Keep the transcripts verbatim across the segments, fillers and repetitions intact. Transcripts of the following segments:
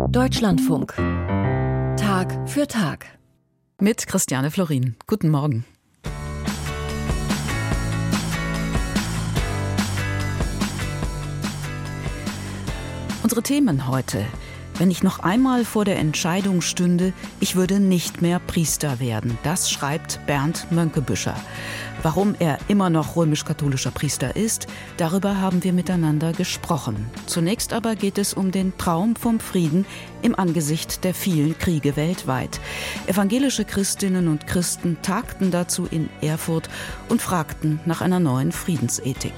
Deutschlandfunk. Tag für Tag. Mit Christiane Florin. Guten Morgen. Unsere Themen heute. Wenn ich noch einmal vor der Entscheidung stünde, ich würde nicht mehr Priester werden. Das schreibt Bernd Mönkebüscher. Warum er immer noch römisch-katholischer Priester ist, darüber haben wir miteinander gesprochen. Zunächst aber geht es um den Traum vom Frieden im Angesicht der vielen Kriege weltweit. Evangelische Christinnen und Christen tagten dazu in Erfurt und fragten nach einer neuen Friedensethik.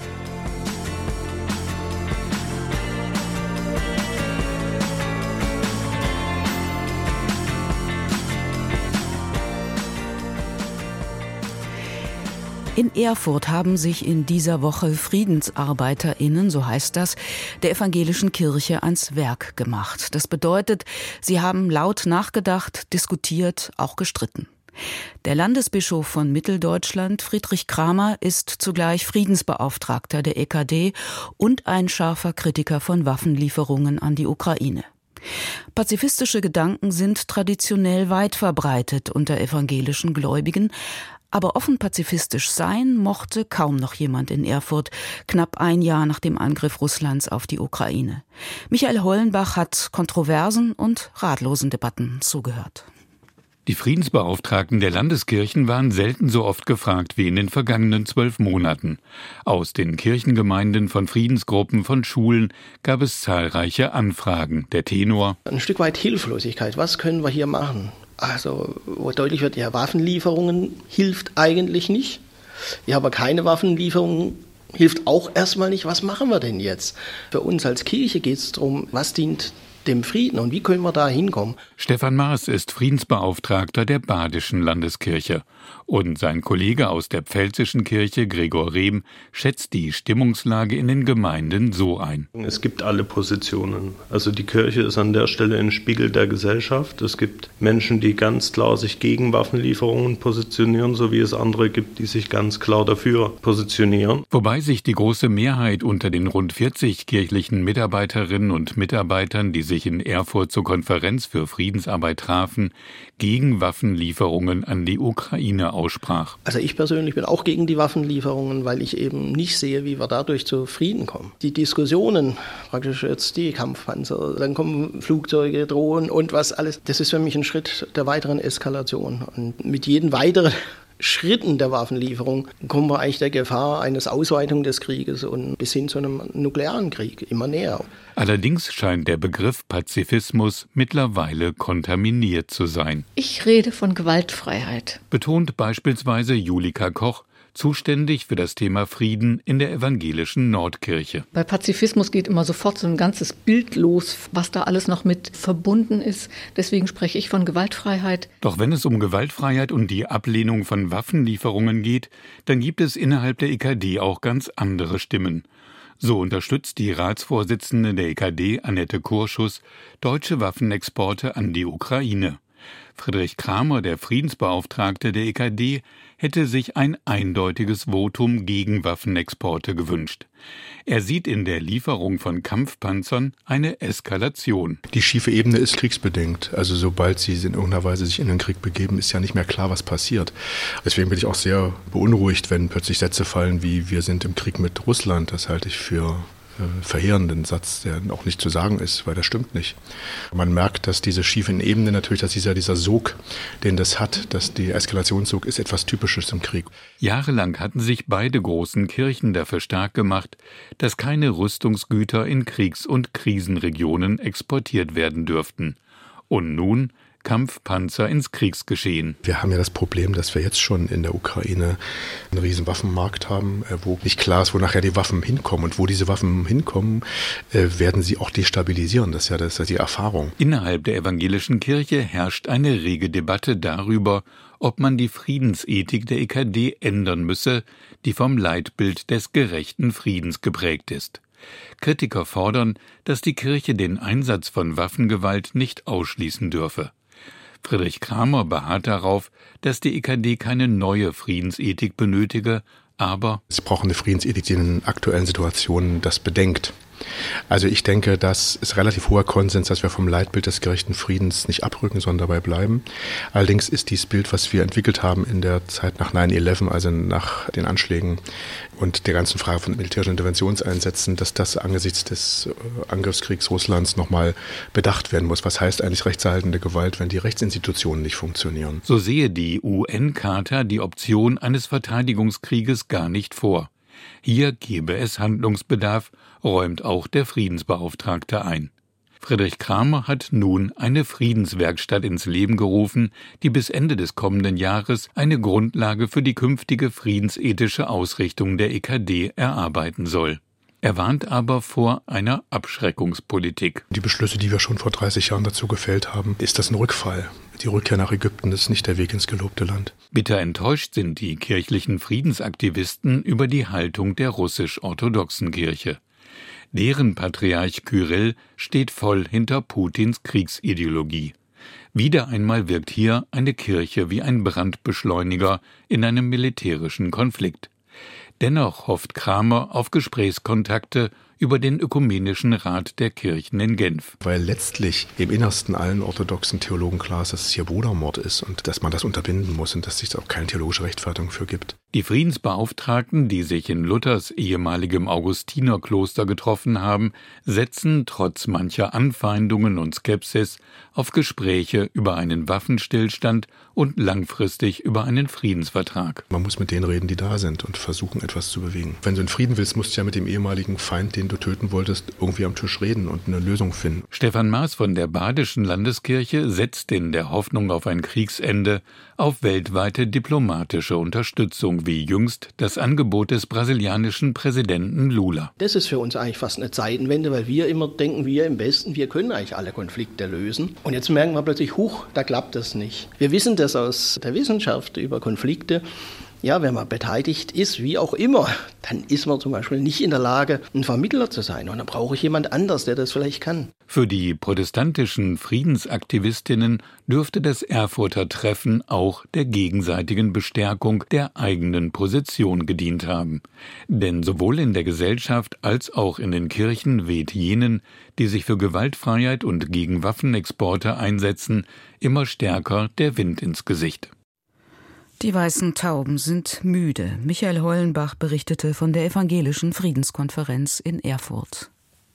In Erfurt haben sich in dieser Woche FriedensarbeiterInnen, so heißt das, der evangelischen Kirche ans Werk gemacht. Das bedeutet, sie haben laut nachgedacht, diskutiert, auch gestritten. Der Landesbischof von Mitteldeutschland, Friedrich Kramer, ist zugleich Friedensbeauftragter der E K D und ein scharfer Kritiker von Waffenlieferungen an die Ukraine. Pazifistische Gedanken sind traditionell weit verbreitet unter evangelischen Gläubigen, aber offen pazifistisch sein mochte kaum noch jemand in Erfurt, knapp ein Jahr nach dem Angriff Russlands auf die Ukraine. Michael Hollenbach hat kontroversen und ratlosen Debatten zugehört. Die Friedensbeauftragten der Landeskirchen waren selten so oft gefragt wie in den vergangenen zwölf Monaten. Aus den Kirchengemeinden, von Friedensgruppen, von Schulen gab es zahlreiche Anfragen. Der Tenor: Ein Stück weit Hilflosigkeit. Was können wir hier machen? Also, wo deutlich wird, ja, Waffenlieferungen hilft eigentlich nicht. Ja, aber keine Waffenlieferungen hilft auch erstmal nicht. Was machen wir denn jetzt? Für uns als Kirche geht es darum, was dient dem Frieden und wie können wir da hinkommen? Stefan Maas ist Friedensbeauftragter der Badischen Landeskirche. Und sein Kollege aus der Pfälzischen Kirche, Gregor Rehm, schätzt die Stimmungslage in den Gemeinden so ein. Es gibt alle Positionen. Also die Kirche ist an der Stelle ein Spiegel der Gesellschaft. Es gibt Menschen, die ganz klar sich gegen Waffenlieferungen positionieren, so wie es andere gibt, die sich ganz klar dafür positionieren. Wobei sich die große Mehrheit unter den rund vierzig kirchlichen Mitarbeiterinnen und Mitarbeitern, die sich in Erfurt zur Konferenz für Friedensarbeit trafen, gegen Waffenlieferungen an die Ukraine aussprach. Also ich persönlich bin auch gegen die Waffenlieferungen, weil ich eben nicht sehe, wie wir dadurch zu Frieden kommen. Die Diskussionen, praktisch jetzt die Kampfpanzer, dann kommen Flugzeuge, Drohnen und was alles, das ist für mich ein Schritt der weiteren Eskalation. Und mit jedem weiteren Schritten der Waffenlieferung kommen wir eigentlich der Gefahr eines Ausweitung des Krieges und bis hin zu einem nuklearen Krieg immer näher. Allerdings scheint der Begriff Pazifismus mittlerweile kontaminiert zu sein. Ich rede von Gewaltfreiheit, betont beispielsweise Julika Koch, zuständig für das Thema Frieden in der evangelischen Nordkirche. Bei Pazifismus geht immer sofort so ein ganzes Bild los, was da alles noch mit verbunden ist. Deswegen spreche ich von Gewaltfreiheit. Doch wenn es um Gewaltfreiheit und die Ablehnung von Waffenlieferungen geht, dann gibt es innerhalb der E K D auch ganz andere Stimmen. So unterstützt die Ratsvorsitzende der E K D, Annette Kurschus, deutsche Waffenexporte an die Ukraine. Friedrich Kramer, der Friedensbeauftragte der E K D, hätte sich ein eindeutiges Votum gegen Waffenexporte gewünscht. Er sieht in der Lieferung von Kampfpanzern eine Eskalation. Die schiefe Ebene ist kriegsbedingt. Also sobald sie in irgendeiner Weise sich in den Krieg begeben, ist ja nicht mehr klar, was passiert. Deswegen bin ich auch sehr beunruhigt, wenn plötzlich Sätze fallen wie „Wir sind im Krieg mit Russland". Das halte ich für verheerenden Satz, der auch nicht zu sagen ist, weil das stimmt nicht. Man merkt, dass diese schiefen Ebene natürlich, dass dieser, dieser Sog, den das hat, dass die Eskalationssog ist etwas Typisches im Krieg. Jahrelang hatten sich beide großen Kirchen dafür stark gemacht, dass keine Rüstungsgüter in Kriegs- und Krisenregionen exportiert werden dürften. Und nun Kampfpanzer ins Kriegsgeschehen. Wir haben ja das Problem, dass wir jetzt schon in der Ukraine einen riesen Waffenmarkt haben, wo nicht klar ist, wo nachher die Waffen hinkommen. Und wo diese Waffen hinkommen, werden sie auch destabilisieren. Das ist ja, das ist ja die Erfahrung. Innerhalb der evangelischen Kirche herrscht eine rege Debatte darüber, ob man die Friedensethik der E K D ändern müsse, die vom Leitbild des gerechten Friedens geprägt ist. Kritiker fordern, dass die Kirche den Einsatz von Waffengewalt nicht ausschließen dürfe. Friedrich Kramer beharrt darauf, dass die E K D keine neue Friedensethik benötige, aber es braucht eine Friedensethik, die in den aktuellen Situationen das bedenkt. Also ich denke, das ist relativ hoher Konsens, dass wir vom Leitbild des gerechten Friedens nicht abrücken, sondern dabei bleiben. Allerdings ist dieses Bild, was wir entwickelt haben in der Zeit nach neun elf, also nach den Anschlägen und der ganzen Frage von militärischen Interventionseinsätzen, dass das angesichts des Angriffskriegs Russlands nochmal bedacht werden muss. Was heißt eigentlich rechtserhaltende Gewalt, wenn die Rechtsinstitutionen nicht funktionieren? So sehe die U N-Charta die Option eines Verteidigungskrieges gar nicht vor. Hier gebe es Handlungsbedarf, räumt auch der Friedensbeauftragte ein. Friedrich Kramer hat nun eine Friedenswerkstatt ins Leben gerufen, die bis Ende des kommenden Jahres eine Grundlage für die künftige friedensethische Ausrichtung der E K D erarbeiten soll. Er warnt aber vor einer Abschreckungspolitik. Die Beschlüsse, die wir schon vor dreißig Jahren dazu gefällt haben, ist das ein Rückfall. Die Rückkehr nach Ägypten ist nicht der Weg ins gelobte Land. Bitter enttäuscht sind die kirchlichen Friedensaktivisten über die Haltung der russisch-orthodoxen Kirche. Deren Patriarch Kyrill steht voll hinter Putins Kriegsideologie. Wieder einmal wirkt hier eine Kirche wie ein Brandbeschleuniger in einem militärischen Konflikt. Dennoch hofft Kramer auf Gesprächskontakte über den Ökumenischen Rat der Kirchen in Genf. Weil letztlich im Innersten allen orthodoxen Theologen klar ist, dass es hier Brudermord ist und dass man das unterbinden muss und dass es auch keine theologische Rechtfertigung für gibt. Die Friedensbeauftragten, die sich in Luthers ehemaligem Augustinerkloster getroffen haben, setzen trotz mancher Anfeindungen und Skepsis auf Gespräche über einen Waffenstillstand und langfristig über einen Friedensvertrag. Man muss mit denen reden, die da sind und versuchen, etwas zu bewegen. Wenn du einen Frieden willst, musst du ja mit dem ehemaligen Feind, den du töten wolltest, irgendwie am Tisch reden und eine Lösung finden. Stefan Maas von der Badischen Landeskirche setzt in der Hoffnung auf ein Kriegsende auf weltweite diplomatische Unterstützung, wie jüngst das Angebot des brasilianischen Präsidenten Lula. Das ist für uns eigentlich fast eine Zeitenwende, weil wir immer denken, wir im Westen, wir können eigentlich alle Konflikte lösen. Und jetzt merken wir plötzlich, huch, da klappt das nicht. Wir wissen das aus der Wissenschaft über Konflikte. Ja, wenn man beteiligt ist, wie auch immer, dann ist man zum Beispiel nicht in der Lage, ein Vermittler zu sein. Und dann brauche ich jemand anders, der das vielleicht kann. Für die protestantischen Friedensaktivistinnen dürfte das Erfurter Treffen auch der gegenseitigen Bestärkung der eigenen Position gedient haben. Denn sowohl in der Gesellschaft als auch in den Kirchen weht jenen, die sich für Gewaltfreiheit und gegen Waffenexporte einsetzen, immer stärker der Wind ins Gesicht. Die weißen Tauben sind müde. Michael Hollenbach berichtete von der Evangelischen Friedenskonferenz in Erfurt.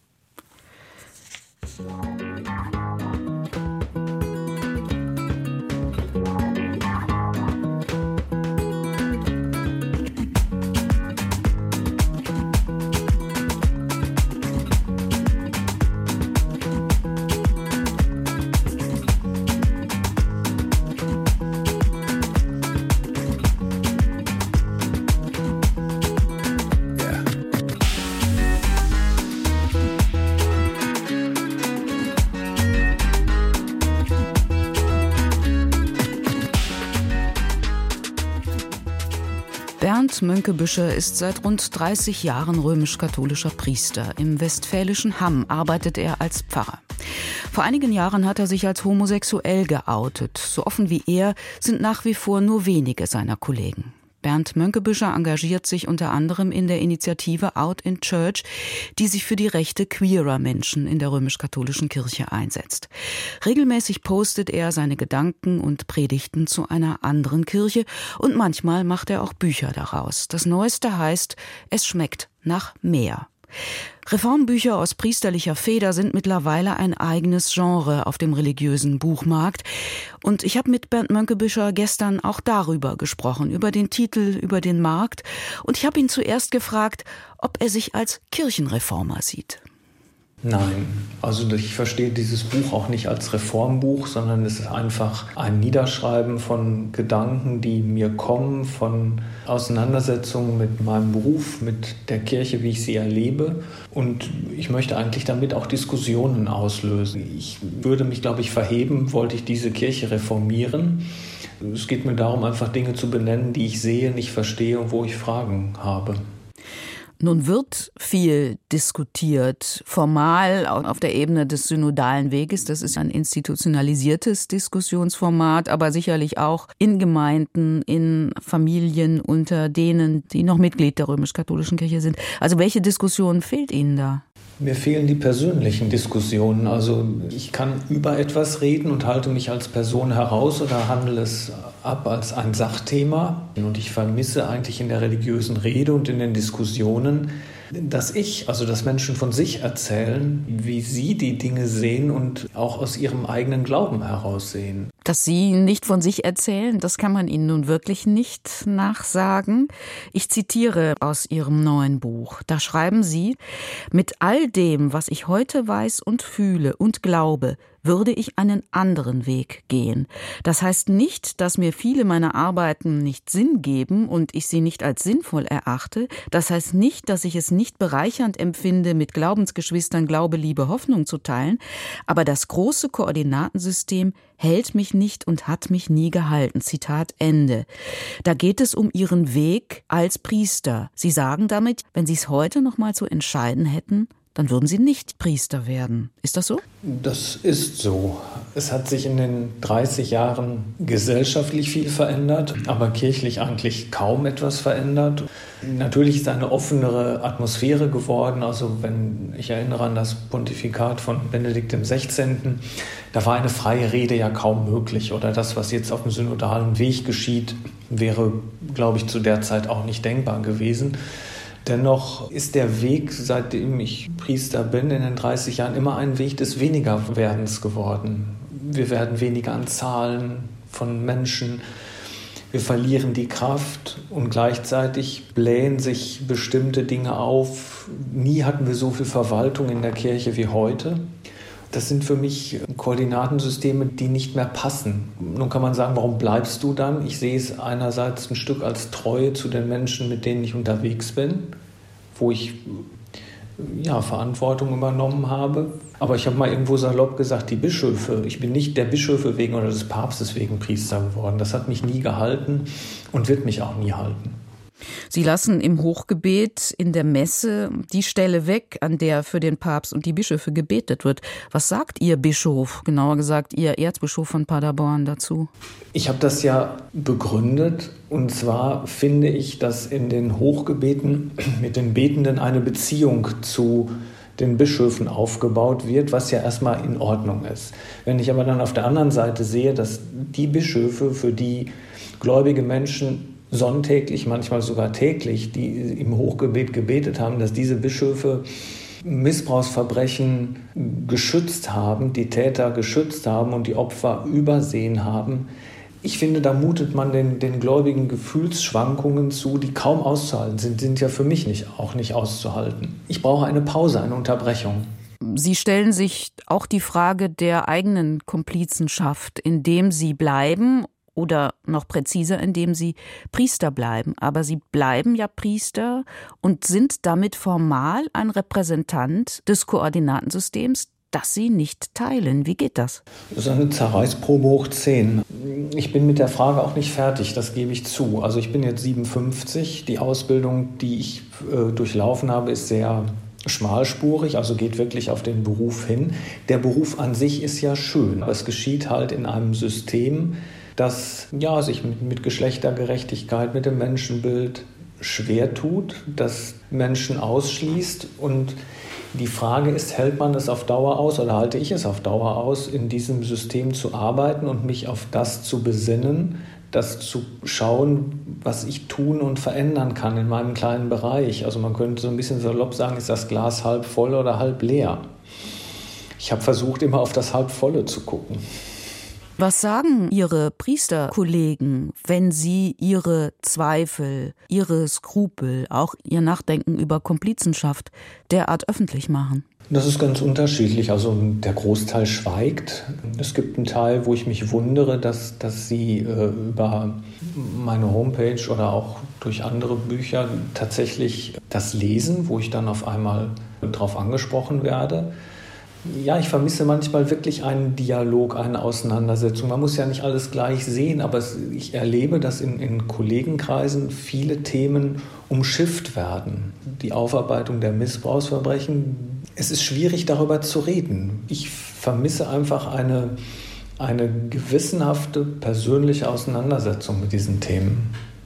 Bernd Mönckebuescher ist seit rund dreißig Jahren römisch-katholischer Priester. Im westfälischen Hamm arbeitet er als Pfarrer. Vor einigen Jahren hat er sich als homosexuell geoutet. So offen wie er sind nach wie vor nur wenige seiner Kollegen. Bernd Mönckebuescher engagiert sich unter anderem in der Initiative Out in Church, die sich für die Rechte queerer Menschen in der römisch-katholischen Kirche einsetzt. Regelmäßig postet er seine Gedanken und Predigten zu einer anderen Kirche und manchmal macht er auch Bücher daraus. Das Neueste heißt »Es schmeckt nach mehr«. Reformbücher aus priesterlicher Feder sind mittlerweile ein eigenes Genre auf dem religiösen Buchmarkt. Und ich habe mit Bernd Mönckebuescher gestern auch darüber gesprochen, über den Titel, über den Markt. Und ich habe ihn zuerst gefragt, ob er sich als Kirchenreformer sieht. Nein, also ich verstehe dieses Buch auch nicht als Reformbuch, sondern es ist einfach ein Niederschreiben von Gedanken, die mir kommen, von Auseinandersetzungen mit meinem Beruf, mit der Kirche, wie ich sie erlebe. Und ich möchte eigentlich damit auch Diskussionen auslösen. Ich würde mich, glaube ich, verheben, wollte ich diese Kirche reformieren. Es geht mir darum, einfach Dinge zu benennen, die ich sehe, nicht verstehe und wo ich Fragen habe. Nun wird viel diskutiert, formal auf der Ebene des synodalen Weges. Das ist ein institutionalisiertes Diskussionsformat, aber sicherlich auch in Gemeinden, in Familien unter denen, die noch Mitglied der römisch-katholischen Kirche sind. Also welche Diskussion fehlt Ihnen da? Mir fehlen die persönlichen Diskussionen. Also ich kann über etwas reden und halte mich als Person heraus oder handle es ab als ein Sachthema. Und ich vermisse eigentlich in der religiösen Rede und in den Diskussionen, dass ich, also dass Menschen von sich erzählen, wie sie die Dinge sehen und auch aus ihrem eigenen Glauben heraus sehen. Dass Sie nicht von sich erzählen, das kann man Ihnen nun wirklich nicht nachsagen. Ich zitiere aus Ihrem neuen Buch. Da schreiben Sie: Mit all dem, was ich heute weiß und fühle und glaube, würde ich einen anderen Weg gehen. Das heißt nicht, dass mir viele meiner Arbeiten nicht Sinn geben und ich sie nicht als sinnvoll erachte. Das heißt nicht, dass ich es nicht bereichernd empfinde, mit Glaubensgeschwistern Glaube, Liebe, Hoffnung zu teilen. Aber das große Koordinatensystem hält mich nicht und hat mich nie gehalten. Zitat Ende. Da geht es um Ihren Weg als Priester. Sie sagen damit, wenn Sie es heute noch mal zu entscheiden hätten, dann würden Sie nicht Priester werden. Ist das so? Das ist so. Es hat sich in den dreißig Jahren gesellschaftlich viel verändert, aber kirchlich eigentlich kaum etwas verändert. Natürlich ist eine offenere Atmosphäre geworden. Also wenn ich erinnere an das Pontifikat von Benedikt dem Sechzehnten, da war eine freie Rede ja kaum möglich. Oder das, was jetzt auf dem synodalen Weg geschieht, wäre, glaube ich, zu der Zeit auch nicht denkbar gewesen. Dennoch ist der Weg, seitdem ich Priester bin, in den dreißig Jahren immer ein Weg des Wenigerwerdens geworden. Wir werden weniger an Zahlen von Menschen, wir verlieren die Kraft und gleichzeitig blähen sich bestimmte Dinge auf. Nie hatten wir so viel Verwaltung in der Kirche wie heute. Das sind für mich Koordinatensysteme, die nicht mehr passen. Nun kann man sagen, warum bleibst du dann? Ich sehe es einerseits ein Stück als Treue zu den Menschen, mit denen ich unterwegs bin, wo ich ja, Verantwortung übernommen habe. Aber ich habe mal irgendwo salopp gesagt, die Bischöfe, ich bin nicht der Bischöfe wegen oder des Papstes wegen Priester geworden. Das hat mich nie gehalten und wird mich auch nie halten. Sie lassen im Hochgebet in der Messe die Stelle weg, an der für den Papst und die Bischöfe gebetet wird. Was sagt Ihr Bischof, genauer gesagt Ihr Erzbischof von Paderborn dazu? Ich habe das ja begründet, und zwar finde ich, dass in den Hochgebeten mit den Betenden eine Beziehung zu den Bischöfen aufgebaut wird, was ja erstmal in Ordnung ist. Wenn ich aber dann auf der anderen Seite sehe, dass die Bischöfe, für die gläubige Menschen sonntäglich, manchmal sogar täglich, die im Hochgebet gebetet haben, dass diese Bischöfe Missbrauchsverbrechen geschützt haben, die Täter geschützt haben und die Opfer übersehen haben. Ich finde, da mutet man den, den gläubigen Gefühlsschwankungen zu, die kaum auszuhalten sind, sind ja für mich nicht, auch nicht auszuhalten. Ich brauche eine Pause, eine Unterbrechung. Sie stellen sich auch die Frage der eigenen Komplizenschaft, indem Sie bleiben, oder noch präziser, indem Sie Priester bleiben. Aber Sie bleiben ja Priester und sind damit formal ein Repräsentant des Koordinatensystems, das Sie nicht teilen. Wie geht das? Das ist eine Zerreißprobe hoch zehn. Ich bin mit der Frage auch nicht fertig, das gebe ich zu. Also ich bin jetzt siebenundfünfzig. Die Ausbildung, die ich äh, durchlaufen habe, ist sehr schmalspurig, also geht wirklich auf den Beruf hin. Der Beruf an sich ist ja schön, aber es geschieht halt in einem System, das ja, sich mit, mit Geschlechtergerechtigkeit, mit dem Menschenbild schwer tut, das Menschen ausschließt. Und die Frage ist, hält man es auf Dauer aus oder halte ich es auf Dauer aus, in diesem System zu arbeiten und mich auf das zu besinnen, das zu schauen, was ich tun und verändern kann in meinem kleinen Bereich. Also man könnte so ein bisschen salopp sagen, ist das Glas halb voll oder halb leer? Ich habe versucht, immer auf das halb volle zu gucken. Was sagen Ihre Priesterkollegen, wenn Sie Ihre Zweifel, Ihre Skrupel, auch Ihr Nachdenken über Komplizenschaft derart öffentlich machen? Das ist ganz unterschiedlich. Also der Großteil schweigt. Es gibt einen Teil, wo ich mich wundere, dass, dass sie äh, über meine Homepage oder auch durch andere Bücher tatsächlich das lesen, wo ich dann auf einmal darauf angesprochen werde. Ja, ich vermisse manchmal wirklich einen Dialog, eine Auseinandersetzung. Man muss ja nicht alles gleich sehen, aber es, ich erlebe, dass in, in Kollegenkreisen viele Themen umschifft werden. Die Aufarbeitung der Missbrauchsverbrechen. Es ist schwierig, darüber zu reden. Ich vermisse einfach eine, eine gewissenhafte persönliche Auseinandersetzung mit diesen Themen.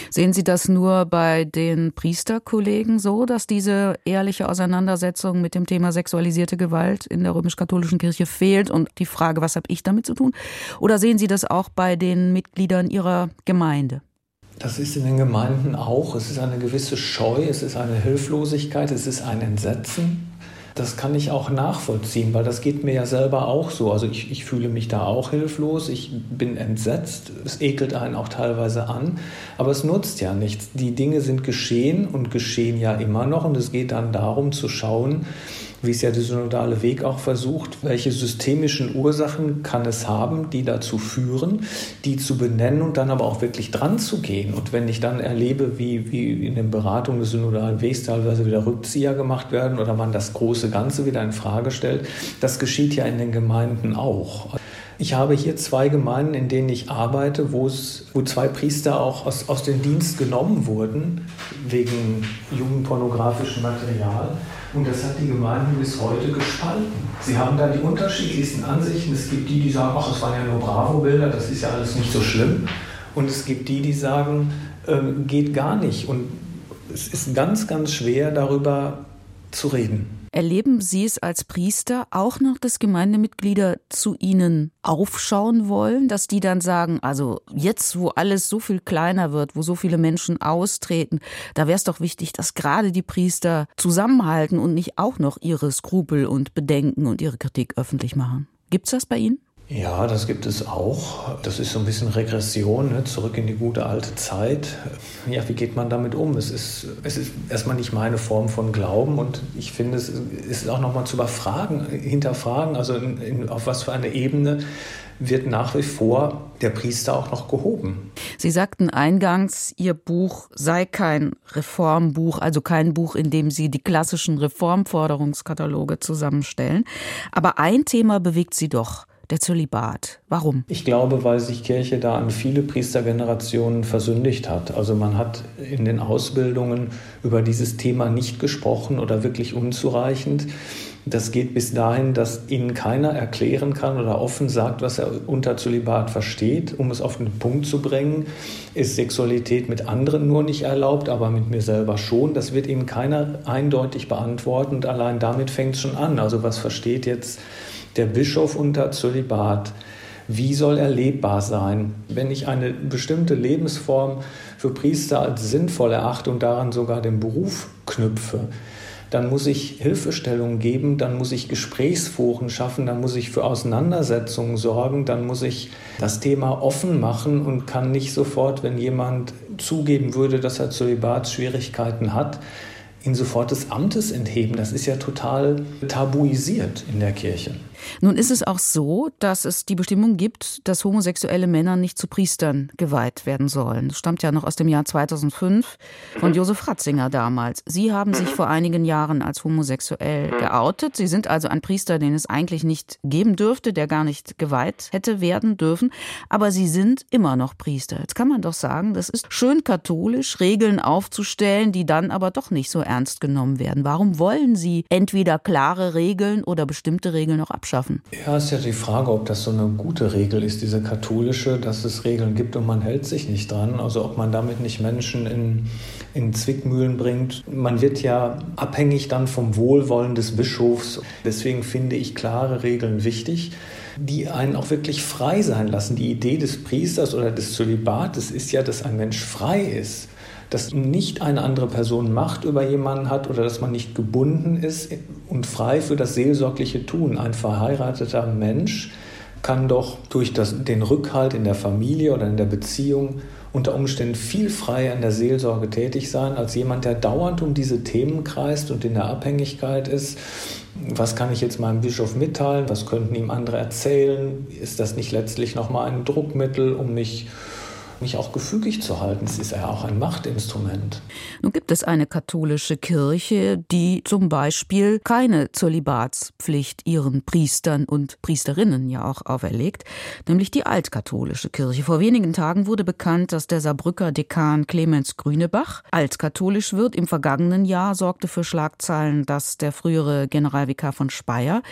Sehen Sie das nur bei den Priesterkollegen so, dass diese ehrliche Auseinandersetzung mit dem Thema sexualisierte Gewalt in der römisch-katholischen Kirche fehlt und die Frage, was habe ich damit zu tun? Oder sehen Sie das auch bei den Mitgliedern Ihrer Gemeinde? Das ist in den Gemeinden auch. Es ist eine gewisse Scheu, es ist eine Hilflosigkeit, es ist ein Entsetzen. Das kann ich auch nachvollziehen, weil das geht mir ja selber auch so. Also ich, ich fühle mich da auch hilflos, ich bin entsetzt, es ekelt einen auch teilweise an, aber es nutzt ja nichts. Die Dinge sind geschehen und geschehen ja immer noch und es geht dann darum zu schauen, wie es ja der synodale Weg auch versucht, welche systemischen Ursachen kann es haben, die dazu führen, die zu benennen und dann aber auch wirklich dran zu gehen. Und wenn ich dann erlebe, wie, wie in den Beratungen des synodalen Wegs teilweise wieder Rückzieher gemacht werden oder man das große Ganze wieder in Frage stellt, das geschieht ja in den Gemeinden auch. Ich habe hier zwei Gemeinden, in denen ich arbeite, wo es, wo zwei Priester auch aus, aus dem Dienst genommen wurden, wegen jugendpornografischem Material. Und das hat die Gemeinden bis heute gespalten. Sie haben da die unterschiedlichsten Ansichten. Es gibt die, die sagen, ach, es waren ja nur Bravo-Bilder, das ist ja alles nicht so schlimm. Und es gibt die, die sagen, äh, geht gar nicht. Und es ist ganz, ganz schwer, darüber zu reden. Erleben Sie es als Priester auch noch, dass Gemeindemitglieder zu Ihnen aufschauen wollen, dass die dann sagen, also jetzt, wo alles so viel kleiner wird, wo so viele Menschen austreten, da wäre es doch wichtig, dass gerade die Priester zusammenhalten und nicht auch noch ihre Skrupel und Bedenken und ihre Kritik öffentlich machen. Gibt's das bei Ihnen? Ja, das gibt es auch. Das ist so ein bisschen Regression, ne? Zurück in die gute alte Zeit. Ja, wie geht man damit um? Es ist, es ist erstmal nicht meine Form von Glauben und ich finde, es ist auch nochmal zu überfragen, hinterfragen, also in, in, auf was für eine Ebene wird nach wie vor der Priester auch noch gehoben. Sie sagten eingangs, Ihr Buch sei kein Reformbuch, also kein Buch, in dem Sie die klassischen Reformforderungskataloge zusammenstellen. Aber ein Thema bewegt Sie doch. Der Zölibat. Warum? Ich glaube, weil sich Kirche da an viele Priestergenerationen versündigt hat. Also man hat in den Ausbildungen über dieses Thema nicht gesprochen oder wirklich unzureichend. Das geht bis dahin, dass Ihnen keiner erklären kann oder offen sagt, was er unter Zölibat versteht. Um es auf den Punkt zu bringen, ist Sexualität mit anderen nur nicht erlaubt, aber mit mir selber schon. Das wird Ihnen keiner eindeutig beantworten und allein damit fängt es schon an. Also was versteht jetzt der Bischof unter Zölibat? Wie soll er lebbar sein? Wenn ich eine bestimmte Lebensform für Priester als sinnvoll erachte und daran sogar den Beruf knüpfe, dann muss ich Hilfestellung geben, dann muss ich Gesprächsforen schaffen, dann muss ich für Auseinandersetzungen sorgen, dann muss ich das Thema offen machen und kann nicht sofort, wenn jemand zugeben würde, dass er Zölibatsschwierigkeiten hat, ihn sofort des Amtes entheben. Das ist ja total tabuisiert in der Kirche. Nun ist es auch so, dass es die Bestimmung gibt, dass homosexuelle Männer nicht zu Priestern geweiht werden sollen. Das stammt ja noch aus dem Jahr zweitausendfünf von Josef Ratzinger damals. Sie haben sich vor einigen Jahren als homosexuell geoutet. Sie sind also ein Priester, den es eigentlich nicht geben dürfte, der gar nicht geweiht hätte werden dürfen. Aber Sie sind immer noch Priester. Jetzt kann man doch sagen, das ist schön katholisch, Regeln aufzustellen, die dann aber doch nicht so ernst genommen werden. Warum wollen Sie entweder klare Regeln oder bestimmte Regeln noch abschaffen? Ja, ist ja die Frage, ob das so eine gute Regel ist, diese katholische, dass es Regeln gibt und man hält sich nicht dran. Also ob man damit nicht Menschen in, in Zwickmühlen bringt. Man wird ja abhängig dann vom Wohlwollen des Bischofs. Deswegen finde ich klare Regeln wichtig, die einen auch wirklich frei sein lassen. Die Idee des Priesters oder des Zölibates ist ja, dass ein Mensch frei ist. Dass nicht eine andere Person Macht über jemanden hat oder dass man nicht gebunden ist und frei für das seelsorgliche Tun. Ein verheirateter Mensch kann doch durch das, den Rückhalt in der Familie oder in der Beziehung unter Umständen viel freier in der Seelsorge tätig sein, als jemand, der dauernd um diese Themen kreist und in der Abhängigkeit ist. Was kann ich jetzt meinem Bischof mitteilen? Was könnten ihm andere erzählen? Ist das nicht letztlich nochmal ein Druckmittel, um mich mich auch gefügig zu halten? Es ist ja auch ein Machtinstrument. Nun gibt es eine katholische Kirche, die zum Beispiel keine Zölibatspflicht ihren Priestern und Priesterinnen ja auch auferlegt, nämlich die altkatholische Kirche. Vor wenigen Tagen wurde bekannt, dass der Saarbrücker Dekan Clemens Grünebach altkatholisch wird. Im vergangenen Jahr sorgte für Schlagzeilen, dass der frühere Generalvikar von Speyer,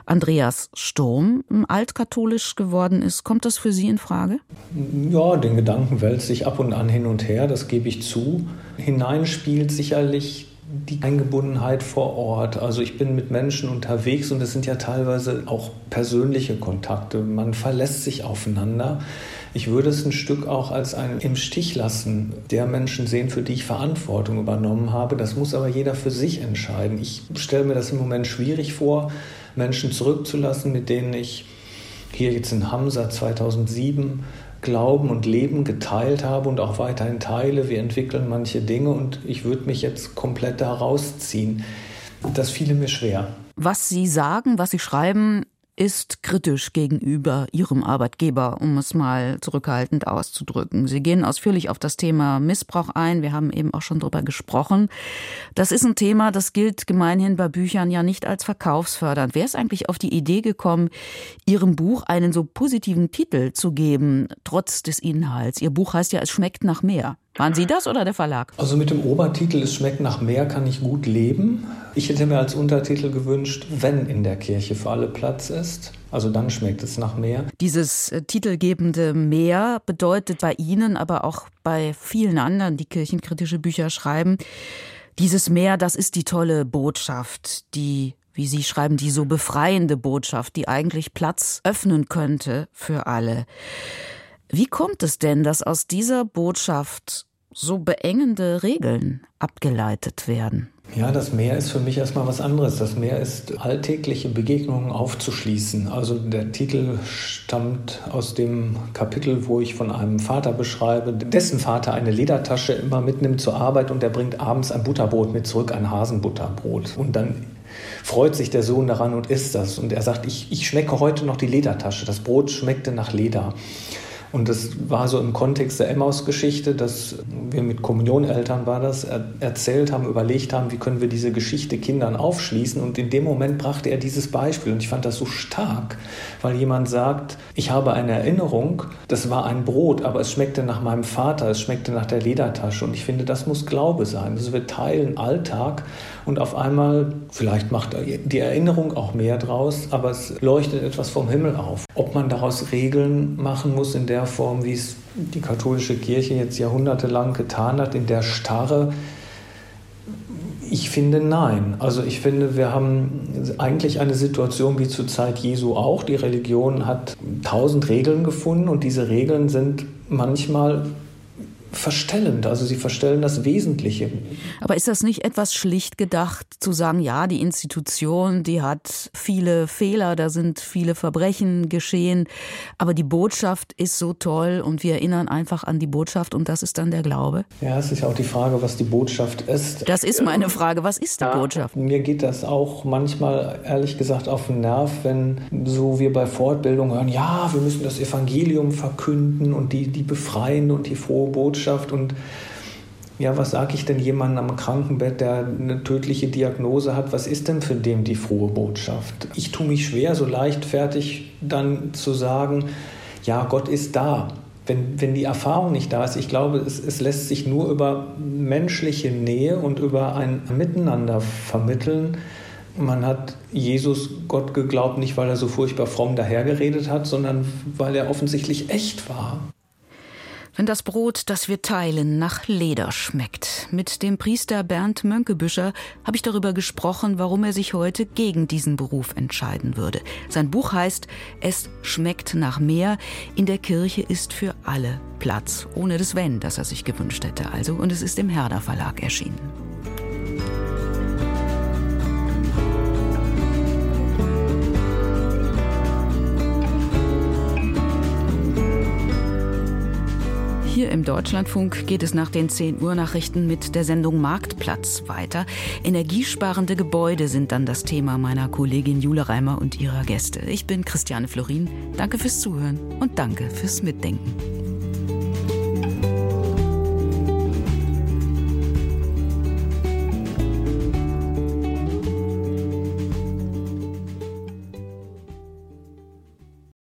Andreas Sturm, altkatholisch geworden ist. Kommt das für Sie in Frage? Ja, den Gedanken Gedanken wälzt sich ab und an hin und her, das gebe ich zu. Hinein spielt sicherlich die Eingebundenheit vor Ort. Also ich bin mit Menschen unterwegs und es sind ja teilweise auch persönliche Kontakte. Man verlässt sich aufeinander. Ich würde es ein Stück auch als ein im Stich lassen der Menschen sehen, für die ich Verantwortung übernommen habe. Das muss aber jeder für sich entscheiden. Ich stelle mir das im Moment schwierig vor, Menschen zurückzulassen, mit denen ich hier jetzt in Hamm seit zweitausendsieben Glauben und Leben geteilt habe und auch weiterhin teile. Wir entwickeln manche Dinge und ich würde mich jetzt komplett da rausziehen. Das fiele mir schwer. Was Sie sagen, was Sie schreiben, ist kritisch gegenüber Ihrem Arbeitgeber, um es mal zurückhaltend auszudrücken. Sie gehen ausführlich auf das Thema Missbrauch ein. Wir haben eben auch schon darüber gesprochen. Das ist ein Thema, das gilt gemeinhin bei Büchern ja nicht als verkaufsfördernd. Wer ist eigentlich auf die Idee gekommen, Ihrem Buch einen so positiven Titel zu geben, trotz des Inhalts? Ihr Buch heißt ja, es schmeckt nach mehr. Waren Sie das oder der Verlag? Also mit dem Obertitel Es schmeckt nach mehr kann ich gut leben. Ich hätte mir als Untertitel gewünscht, wenn in der Kirche für alle Platz ist. Also dann schmeckt es nach mehr. Dieses äh, titelgebende Mehr bedeutet bei Ihnen, aber auch bei vielen anderen, die kirchenkritische Bücher schreiben, dieses Mehr, das ist die tolle Botschaft, die, wie Sie schreiben, die so befreiende Botschaft, die eigentlich Platz öffnen könnte für alle. Wie kommt es denn, dass aus dieser Botschaft so beengende Regeln abgeleitet werden? Ja, das Meer ist für mich erstmal was anderes. Das Meer ist alltägliche Begegnungen aufzuschließen. Also der Titel stammt aus dem Kapitel, wo ich von einem Vater beschreibe, dessen Vater eine Ledertasche immer mitnimmt zur Arbeit und der bringt abends ein Butterbrot mit zurück, ein Hasenbutterbrot. Und dann freut sich der Sohn daran und isst das. Und er sagt, ich, ich schmecke heute noch die Ledertasche. Das Brot schmeckte nach Leder. Und das war so im Kontext der Emmaus-Geschichte, dass wir mit Kommunioneltern war das, er, erzählt haben, überlegt haben, wie können wir diese Geschichte Kindern aufschließen. Und in dem Moment brachte er dieses Beispiel. Und ich fand das so stark, weil jemand sagt, ich habe eine Erinnerung, das war ein Brot, aber es schmeckte nach meinem Vater, es schmeckte nach der Ledertasche. Und ich finde, das muss Glaube sein. Also wir teilen Alltag und auf einmal, vielleicht macht die Erinnerung auch mehr draus, aber es leuchtet etwas vom Himmel auf. Ob man daraus Regeln machen muss in der Form, wie es die katholische Kirche jetzt jahrhundertelang getan hat, in der Starre, ich finde nein. Also ich finde, wir haben eigentlich eine Situation wie zur Zeit Jesu auch. Die Religion hat tausend Regeln gefunden und diese Regeln sind manchmal verstellend, also sie verstellen das Wesentliche. Aber ist das nicht etwas schlicht gedacht, zu sagen, ja, die Institution, die hat viele Fehler, da sind viele Verbrechen geschehen, aber die Botschaft ist so toll und wir erinnern einfach an die Botschaft und das ist dann der Glaube? Ja, es ist ja auch die Frage, was die Botschaft ist. Das ist meine Frage, was ist die ja, Botschaft? Mir geht das auch manchmal, ehrlich gesagt, auf den Nerv, wenn so wir bei Fortbildung hören, ja, wir müssen das Evangelium verkünden und die, die befreiende und die frohe Botschaft. Und ja, was sage ich denn jemandem am Krankenbett, der eine tödliche Diagnose hat? Was ist denn für den die frohe Botschaft? Ich tue mich schwer, so leichtfertig dann zu sagen, ja, Gott ist da. Wenn, wenn die Erfahrung nicht da ist, ich glaube, es, es lässt sich nur über menschliche Nähe und über ein Miteinander vermitteln. Man hat Jesus Gott geglaubt, nicht weil er so furchtbar fromm dahergeredet hat, sondern weil er offensichtlich echt war. Wenn das Brot, das wir teilen, nach Leder schmeckt. Mit dem Priester Bernd Mönkebüscher habe ich darüber gesprochen, warum er sich heute gegen diesen Beruf entscheiden würde. Sein Buch heißt Es schmeckt nach mehr. In der Kirche ist für alle Platz. Ohne das Wenn, das er sich gewünscht hätte also. Und es ist im Herder Verlag erschienen. Hier im Deutschlandfunk geht es nach den zehn Uhr Nachrichten mit der Sendung Marktplatz weiter. Energiesparende Gebäude sind dann das Thema meiner Kollegin Jule Reimer und ihrer Gäste. Ich bin Christiane Florin. Danke fürs Zuhören und danke fürs Mitdenken.